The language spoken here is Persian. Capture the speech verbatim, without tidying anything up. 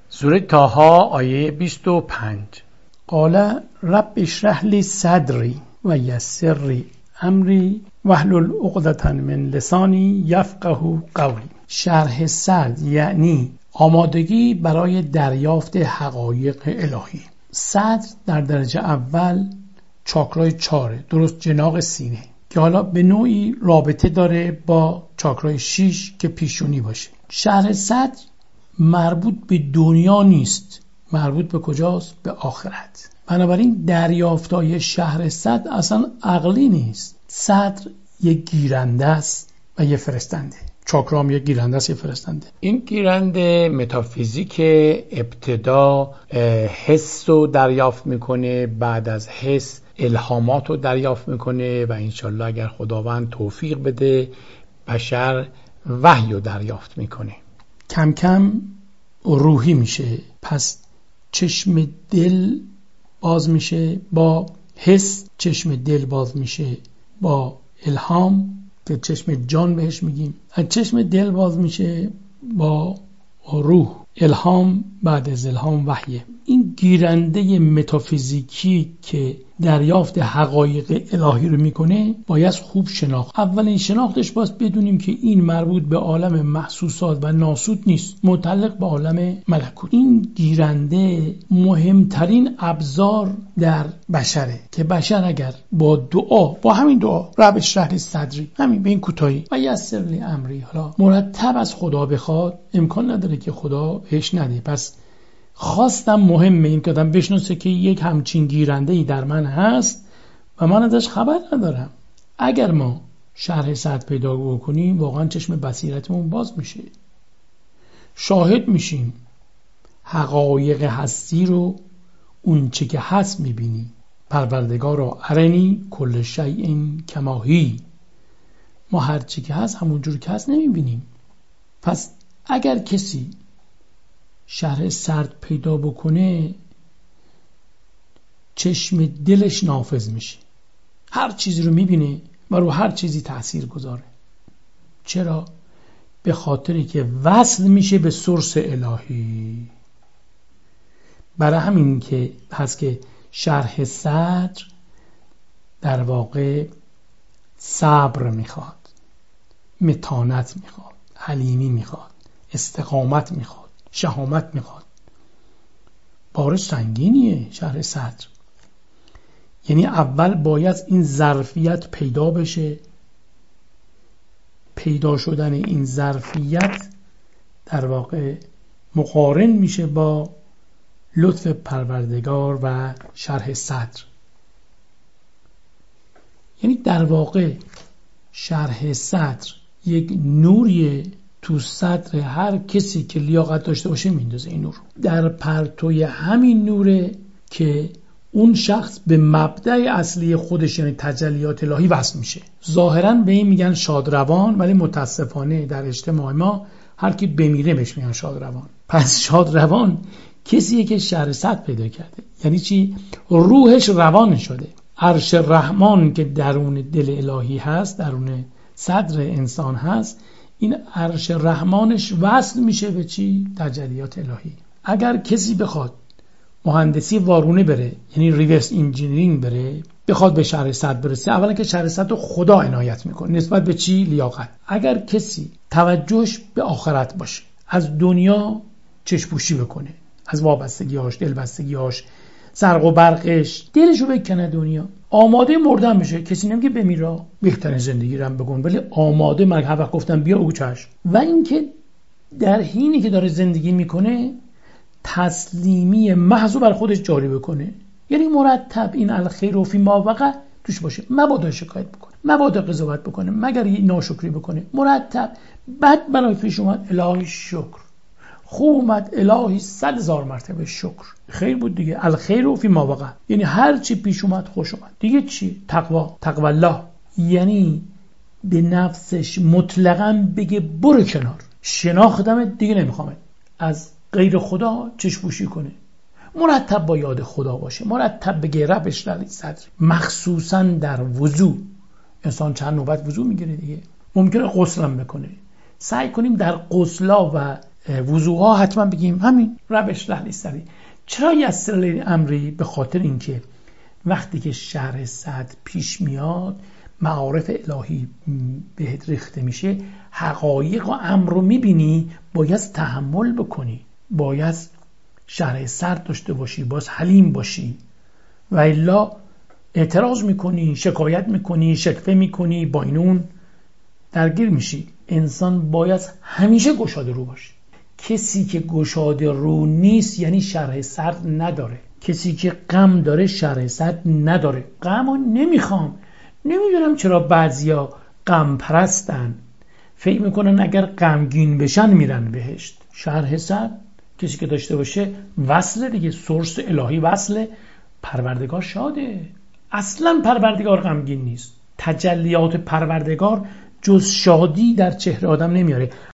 سوره طه آیه بیست و پنج. قال رب اشرح لی صدری و یسر لی امری واحلل عقدة من لسانی یفقهوا قولی. شرح صدر یعنی آمادگی برای دریافت حقایق الهی. صدر در درجه اول چاکرای چاره، درست جناق سینه، که حالا به نوعی رابطه داره با چاکرای شیش که پیشونی باشه. شرح صدر مربوط به دنیا نیست، مربوط به کجاست؟ به آخرت. بنابراین دریافتای شرح صدر اصلا عقلی نیست. صدر یک گیرنده است و یک فرستنده. چاکرام یک گیرنده است، یک فرستنده. این گیرنده متافیزیک ابتدا حس رو دریافت میکنه، بعد از حس الهامات رو دریافت میکنه و انشالله اگر خداوند توفیق بده بشر وحی رو دریافت میکنه. کم کم روحی میشه. پس چشم دل باز میشه با حس، چشم دل باز میشه با الهام که چشم جان بهش میگیم، از چشم دل باز میشه با روح. الهام بعد از الهام وحیه. این گیرنده متافیزیکی که دریافت حقایق الهی رو میکنه باید خوب شناخت. اولین شناختش باید بدونیم که این مربوط به عالم محسوسات و ناسوت نیست، متعلق به عالم ملکوت. این گیرنده مهمترین ابزار در بشره که بشر اگر با دعا، با همین دعا رب اشرح لی صدری، همین به این کوتاهی، و یسر لی امری، حالا مرتب از خدا بخواد، امکان نداره که خدا بهش نده. پس خواستم مهمه این که آدم بشناسه که یک همچین گیرنده‌ای در من هست و من ازش خبر ندارم. اگر ما شرح صدر پیدا بکنیم واقعا چشم بصیرتمون باز میشه، شاهد میشیم، حقایق هستی رو اون چه که هست میبینیم. پروردگارا ارنی کل شیء کما هی، ما هر چی که هست همونجور که هست نمیبینیم. پس اگر کسی شرح صدر پیدا بکنه چشم دلش نافذ میشه، هر چیزی رو میبینه و رو هر چیزی تأثیر گذاره. چرا؟ به خاطری که وصل میشه به سورس الهی. برای همین که هست که شرح صدر در واقع صبر میخواد، متانت میخواد، حلیمی میخواد، استقامت میخواد، شهامت میخواد. بارش سنگینیه شرح صدر. یعنی اول باید این ظرفیت پیدا بشه. پیدا شدن این ظرفیت در واقع مقارن میشه با لطف پروردگار و شرح صدر. یعنی در واقع شرح صدر یک نوریه تو صدر هر کسی که لیاقت داشته باشه میندازه. این نور در پرتوی همین نوره که اون شخص به مبدأ اصلی خودش یعنی تجلیات الهی وصل میشه. ظاهراً به این میگن شادروان، ولی متاسفانه در اجتماع ما هر کی بمیره بهش میگن شادروان. پس شادروان کسیه که شرح صدر پیدا کرده. یعنی چی؟ روحش روان شده. عرش رحمان که درون دل الهی هست، درون صدر انسان هست، این عرش رحمانش وصل میشه به چی؟ تجلیات الهی. اگر کسی بخواد مهندسی وارونه بره، یعنی ریورس انجینیرینگ بره، بخواد به شرح صدر برسه، اولا که شرح صدر رو خدا عنایت میکنه نسبت به چی؟ لیاقت. اگر کسی توجهش به آخرت باشه، از دنیا چشپوشی بکنه، از وابستگی‌هاش، دلبستگی‌هاش، زرق و برقش، دلشو بکنه دنیا، آماده مردن بشه. کسی نمیگه بمیرا، بهترین زندگی رو هم بکن، ولی آماده مرگ. هر وقت گفتم بیا بگو چشم. و اینکه در حینی که داره زندگی میکنه تسلیمی محض بر خودش جاری بکنه. یعنی مرتب این الخیر و فی ما وقع توش باشه، مبادا شکایت بکنه، مبادا قضاوت بکنه، مگر ناشکری بکنه. مرتب بد برای پیش اومد الهی شکر، خوب اومد الهی صد هزار مرتبه شکر. خیر بود دیگه، الخیر و فی ما وقع، یعنی هر چی پیش اومد خوش اومد دیگه. چی؟ تقوا، تقوا الله. یعنی به نفسش مطلقاً بگه برو کنار، شناختم دیگه نمیخوام از غیر خدا چشپوشی کنه. مرتب با یاد خدا باشه، مرتب بگه رب اشرح لی صدری. مخصوصاً در وضو، انسان چند نوبت وضو میگیره دیگه، ممکنه غسلم بکنه. سعی کنیم در غسلا و وضوها حتما بگیم همین روش رحلی سری. چرا یسر امری؟ به خاطر اینکه وقتی که شرح صدر پیش میاد، معارف الهی بهت ریخته میشه، حقایق و امر رو میبینی، باید تحمل بکنی، باید شرح صدر داشته باشی، باید حلیم باشی، و الا اعتراض میکنی، شکایت میکنی، شکوه میکنی، با اینون درگیر میشی. انسان باید همیشه گشاده رو باشه. کسی که گشاده رو نیست یعنی شرح صدر نداره. کسی که غم داره شرح صدر نداره. غم رو نمیخوام. نمیدونم چرا بعضیا غم پرستن، فکر میکنن اگر غمگین بشن میرن بهشت. شرح صدر کسی که داشته باشه وصله دیگه، سورس الهی وصله، پروردگار شاده. اصلا پروردگار غمگین نیست. تجلیات پروردگار جز شادی در چهره آدم نمیاره.